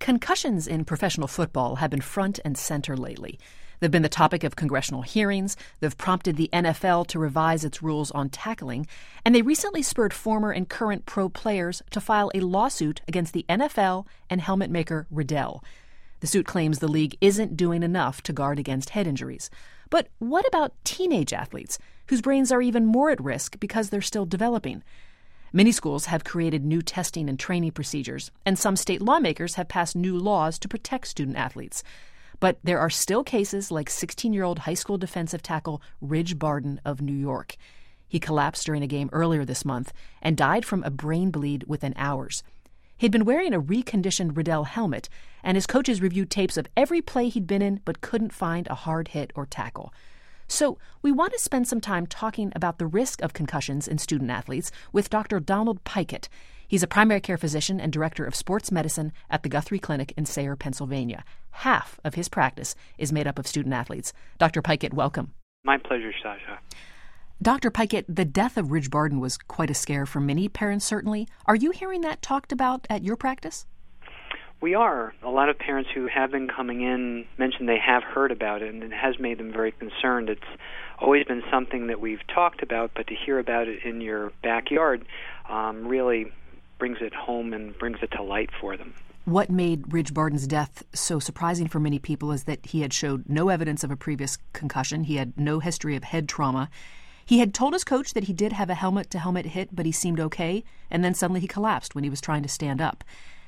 Concussions in professional football have been front and center lately. They've been the topic of congressional hearings, they've prompted the NFL to revise its rules on tackling, and they recently spurred former and current pro players to file a lawsuit against the NFL and helmet maker Riddell. The suit claims the league isn't doing enough to guard against head injuries. But what about teenage athletes, whose brains are even more at risk because they're still developing? Many schools have created new testing and training procedures, and some state lawmakers have passed new laws to protect student athletes. But there are still cases like 16-year-old high school defensive tackle Ridge Barden of New York. He collapsed during a game earlier this month and died from a brain bleed within hours. He'd been wearing a reconditioned Riddell helmet, and his coaches reviewed tapes of every play he'd been in but couldn't find a hard hit or tackle. So we want to spend some time talking about the risk of concussions in student athletes with Dr. Donald Pikett. He's a primary care physician and director of sports medicine at the Guthrie Clinic in Sayre, Pennsylvania. Half of his practice is made up of student athletes. Dr. Pikett, welcome. My pleasure, Sasha. Dr. Pikett, the death of Ridge Barden was quite a scare for many parents, certainly. Are you hearing that talked about at your practice? We are. A lot of parents who have been coming in mentioned they have heard about it, and it has made them very concerned. It's always been something that we've talked about, but to hear about it in your backyard really brings it home and brings it to light for them. What made Ridge Barden's death so surprising for many people is that he had showed no evidence of a previous concussion. He had no history of head trauma. He had told his coach that he did have a helmet-to-helmet hit, but he seemed okay, and then suddenly he collapsed when he was trying to stand up.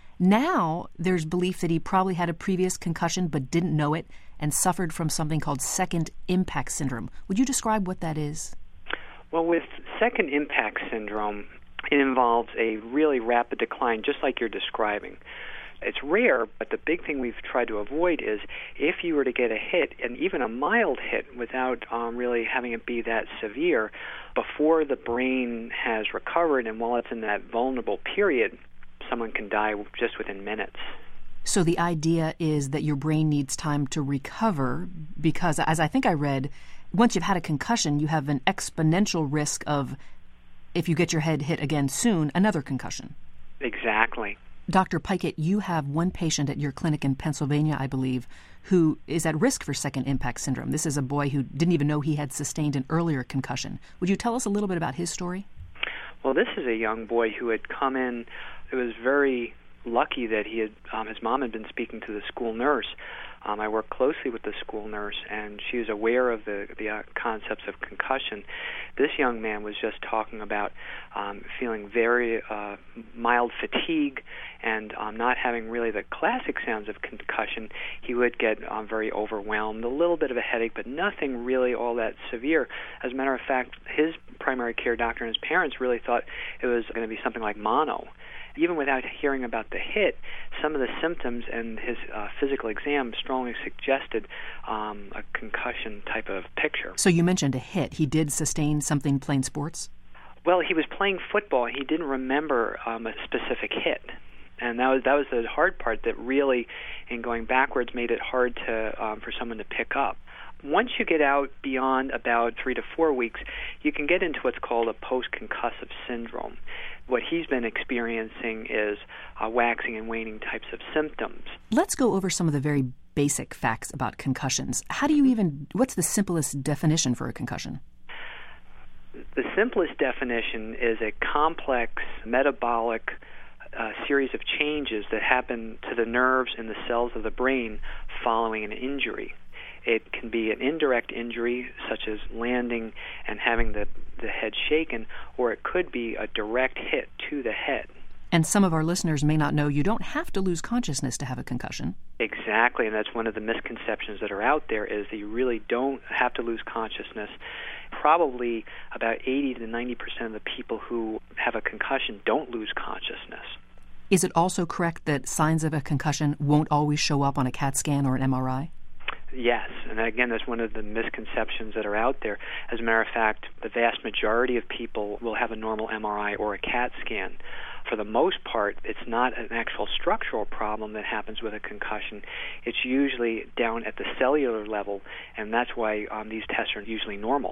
Now there's belief that he probably had a previous concussion but didn't know it and suffered from something called second impact syndrome. Would you describe what that is? Well, with second impact syndrome, it involves a really rapid decline, just like you're describing. It's rare, but the big thing we've tried to avoid is if you were to get a hit, and even a mild hit, without really having it be that severe, before the brain has recovered and while it's in that vulnerable period, someone can die just within minutes. So the idea is that your brain needs time to recover because, as I think I read, once you've had a concussion, you have an exponential risk of, if you get your head hit again soon, another concussion. Exactly. Dr. Pikett, you have one patient at your clinic in Pennsylvania, I believe, who is at risk for second impact syndrome. This is a boy who didn't even know he had sustained an earlier concussion. Would you tell us a little bit about his story? Well, this is a young boy who had come in. It was very lucky that he had his mom had been speaking to the school nurse. I work closely with the school nurse, and she was aware of the concepts of concussion. This young man was just talking about feeling very mild fatigue and not having really the classic sounds of concussion. He would get very overwhelmed, a little bit of a headache, but nothing really all that severe. As a matter of fact, his primary care doctor and his parents really thought it was going to be something like mono. Even without hearing about the hit, some of the symptoms and his physical exam strongly suggested a concussion type of picture. So you mentioned a hit. He did sustain something playing sports? Well, he was playing football. He didn't remember a specific hit. And that was the hard part that really, in going backwards, made it hard to for someone to pick up. Once you get out beyond about 3 to 4 weeks, you can get into what's called a post-concussive syndrome. What he's been experiencing is waxing and waning types of symptoms. Let's go over some of the very basic facts about concussions. What's the simplest definition for a concussion? The simplest definition is a complex metabolic series of changes that happen to the nerves and the cells of the brain following an injury. It can be an indirect injury, such as landing and having the head shaken, or it could be a direct hit to the head. And some of our listeners may not know you don't have to lose consciousness to have a concussion. Exactly, and that's one of the misconceptions that are out there, is that you really don't have to lose consciousness. Probably about 80 to 90% of the people who have a concussion don't lose consciousness. Is it also correct that signs of a concussion won't always show up on a CAT scan or an MRI? Yes, and again, that's one of the misconceptions that are out there. As a matter of fact, the vast majority of people will have a normal MRI or a CAT scan. For the most part, it's not an actual structural problem that happens with a concussion. It's usually down at the cellular level, and that's why these tests are usually normal.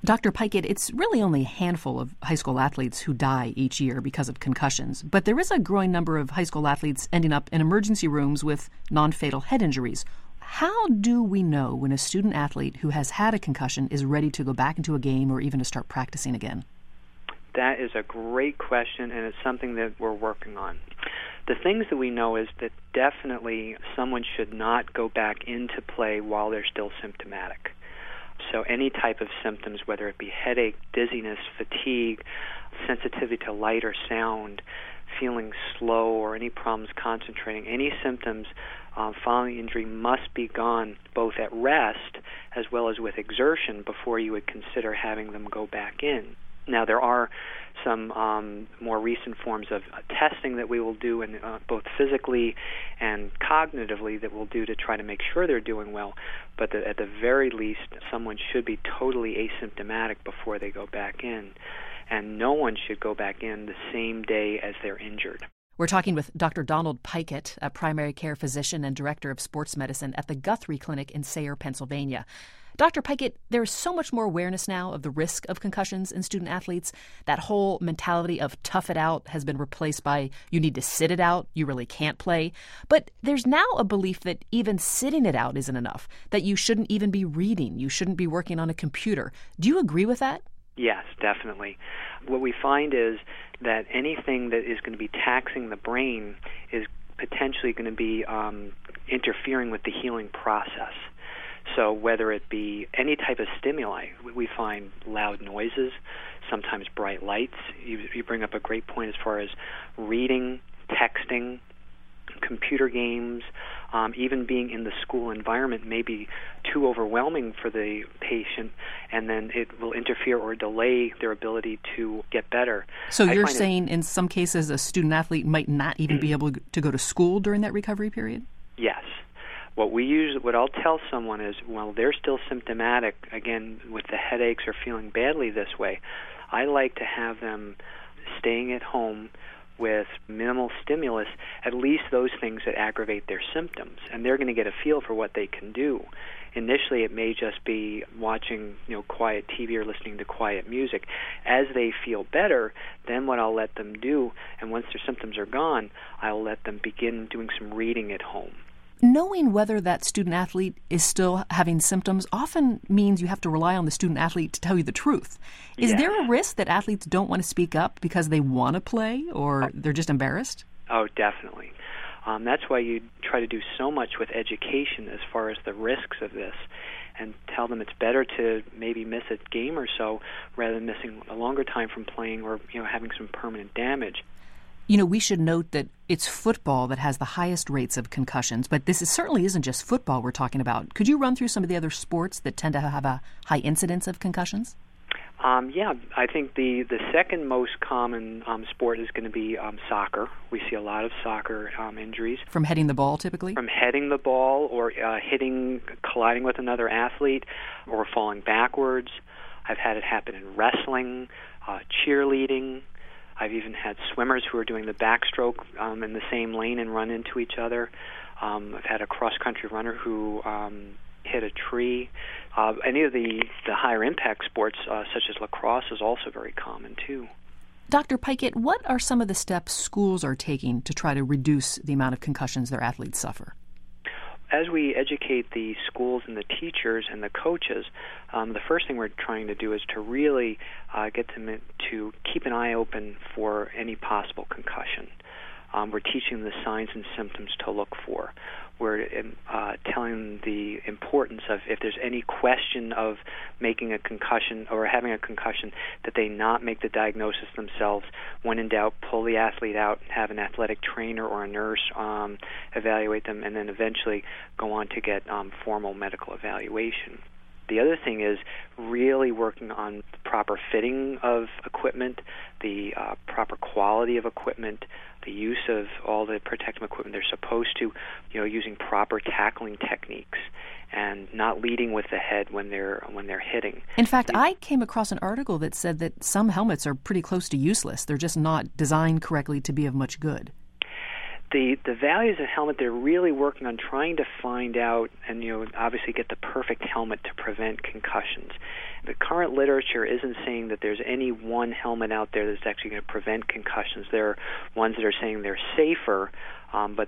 Dr. Pikett, it's really only a handful of high school athletes who die each year because of concussions, but there is a growing number of high school athletes ending up in emergency rooms with non-fatal head injuries. How do we know when a student athlete who has had a concussion is ready to go back into a game or even to start practicing again? That is a great question, and it's something that we're working on. The things that we know is that definitely someone should not go back into play while they're still symptomatic. So any type of symptoms, whether it be headache, dizziness, fatigue, sensitivity to light or sound, feeling slow, or any problems concentrating, any symptoms following injury must be gone both at rest as well as with exertion before you would consider having them go back in. Now, there are some more recent forms of testing that we will do, and both physically and cognitively that we'll do to try to make sure they're doing well. But at the very least, someone should be totally asymptomatic before they go back in. And no one should go back in the same day as they're injured. We're talking with Dr. Donald Pikett, a primary care physician and director of sports medicine at the Guthrie Clinic in Sayre, Pennsylvania. Dr. Pikett, there's so much more awareness now of the risk of concussions in student athletes. That whole mentality of tough it out has been replaced by you need to sit it out, you really can't play. But there's now a belief that even sitting it out isn't enough, that you shouldn't even be reading, you shouldn't be working on a computer. Do you agree with that? Yes, definitely. What we find is that anything that is going to be taxing the brain is potentially going to be interfering with the healing process. So whether it be any type of stimuli, we find loud noises, sometimes bright lights. You bring up a great point as far as reading, texting, computer games, even being in the school environment may be too overwhelming for the patient, and then it will interfere or delay their ability to get better. So you're saying in some cases a student-athlete might not even be able to go to school during that recovery period? Yes. What I'll tell someone is, while they're still symptomatic, again, with the headaches or feeling badly this way, I like to have them staying at home with minimal stimulus, at least those things that aggravate their symptoms, and they're going to get a feel for what they can do. Initially, it may just be watching, quiet TV or listening to quiet music. As they feel better, then what I'll let them do, and once their symptoms are gone, I'll let them begin doing some reading at home. Knowing whether that student-athlete is still having symptoms often means you have to rely on the student-athlete to tell you the truth. Is there a risk that athletes don't want to speak up because they want to play or they're just embarrassed? Oh, definitely. That's why you try to do so much with education as far as the risks of this, and tell them it's better to maybe miss a game or so rather than missing a longer time from playing or having some permanent damage. We should note that it's football that has the highest rates of concussions, but this certainly isn't just football we're talking about. Could you run through some of the other sports that tend to have a high incidence of concussions? Yeah, I think the second most common sport is going to be soccer. We see a lot of soccer injuries. From heading the ball, typically? From heading the ball or colliding with another athlete or falling backwards. I've had it happen in wrestling, cheerleading. I've even had swimmers who are doing the backstroke in the same lane and run into each other. I've had a cross-country runner who hit a tree. Any of the higher impact sports, such as lacrosse, is also very common, too. Dr. Pikett, what are some of the steps schools are taking to try to reduce the amount of concussions their athletes suffer? As we educate the schools and the teachers and the coaches, the first thing we're trying to do is to really get them to keep an eye open for any possible concussion. We're teaching the signs and symptoms to look for. We're telling them the importance of, if there's any question of making a concussion or having a concussion, that they not make the diagnosis themselves. When in doubt, pull the athlete out, have an athletic trainer or a nurse evaluate them, and then eventually go on to get formal medical evaluation. The other thing is really working on the proper fitting of equipment, the proper quality of equipment, the use of all the protective equipment they're supposed to, using proper tackling techniques, and not leading with the head when they're hitting. In fact, I came across an article that said that some helmets are pretty close to useless. They're just not designed correctly to be of much good. The values of helmet, they're really working on trying to find out and, obviously get the perfect helmet to prevent concussions. The current literature isn't saying that there's any one helmet out there that's actually going to prevent concussions. There are ones that are saying they're safer, but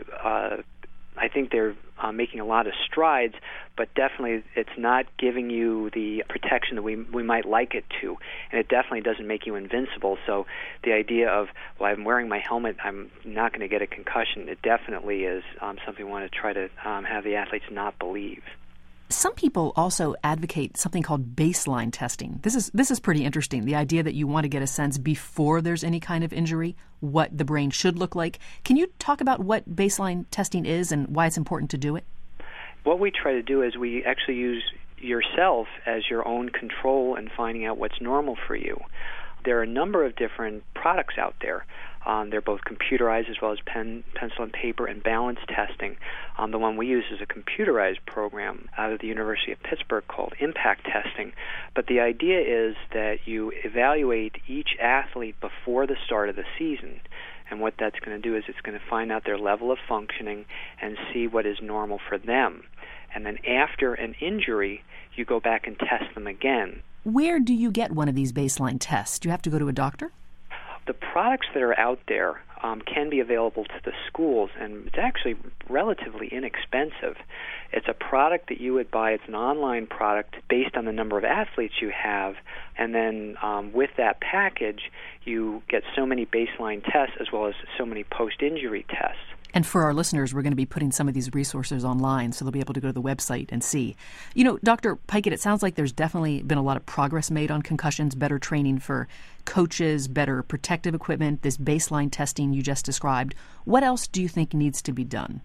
I think they're making a lot of strides, but definitely it's not giving you the protection that we might like it to, and it definitely doesn't make you invincible. So the idea of, well, I'm wearing my helmet, I'm not going to get a concussion, it definitely is something we want to try to have the athletes not believe. Some people also advocate something called baseline testing. This is pretty interesting, the idea that you want to get a sense before there's any kind of injury, what the brain should look like. Can you talk about what baseline testing is and why it's important to do it? What we try to do is we actually use yourself as your own control in finding out what's normal for you. There are a number of different products out there. They're both computerized as well as pencil and paper and balance testing. The one we use is a computerized program out of the University of Pittsburgh called Impact Testing. But the idea is that you evaluate each athlete before the start of the season. And what that's going to do is it's going to find out their level of functioning and see what is normal for them. And then after an injury, you go back and test them again. Where do you get one of these baseline tests? Do you have to go to a doctor? The products that are out there can be available to the schools, and it's actually relatively inexpensive. It's a product that you would buy. It's an online product based on the number of athletes you have, and then with that package, you get so many baseline tests as well as so many post-injury tests. And for our listeners, we're going to be putting some of these resources online, so they'll be able to go to the website and see. Dr. Pikett, it sounds like there's definitely been a lot of progress made on concussions, better training for coaches, better protective equipment, this baseline testing you just described. What else do you think needs to be done?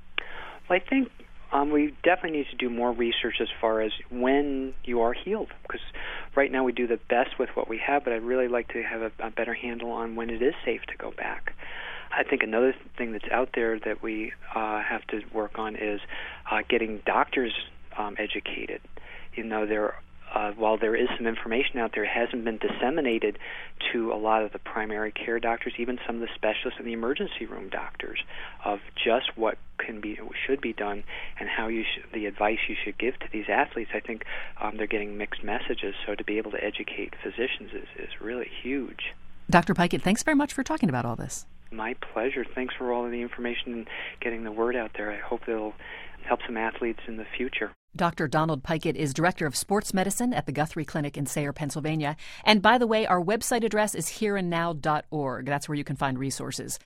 Well, I think we definitely need to do more research as far as when you are healed, because right now we do the best with what we have, but I'd really like to have a better handle on when it is safe to go back. I think another thing that's out there that we have to work on is getting doctors educated. While there is some information out there, it hasn't been disseminated to a lot of the primary care doctors, even some of the specialists and the emergency room doctors, of just what should be done and how the advice you should give to these athletes. I think they're getting mixed messages, so to be able to educate physicians is really huge. Dr. Pikett, thanks very much for talking about all this. My pleasure. Thanks for all of the information and getting the word out there. I hope it'll help some athletes in the future. Dr. Donald Pikett is Director of Sports Medicine at the Guthrie Clinic in Sayre, Pennsylvania. And by the way, our website address is hereandnow.org. That's where you can find resources.